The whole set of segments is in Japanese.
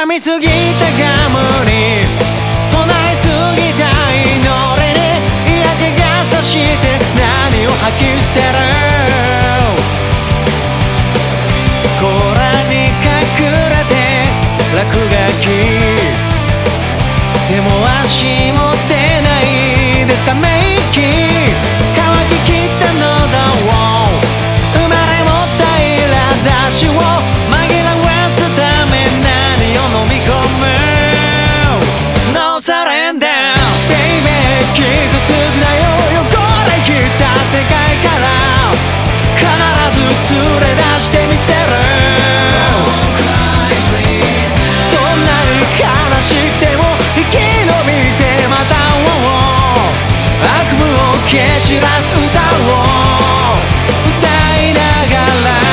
噛みすぎたガムに唱えすぎた祈りに嫌気がさして何を吐き捨てる。甲羅に隠れて落書き手も足も出ないでため息乾ききった喉を生まれ持った苛立ちを紛らわすため何を飲み込む No surrender baby 傷つくなよ汚れきった世界から必ず連れ出してみせる。どんなに悲しくても生き延びてまた会おう。悪夢を蹴散らす歌を歌いながら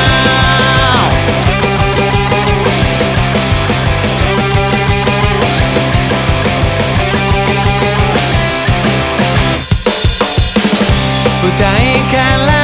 歌いから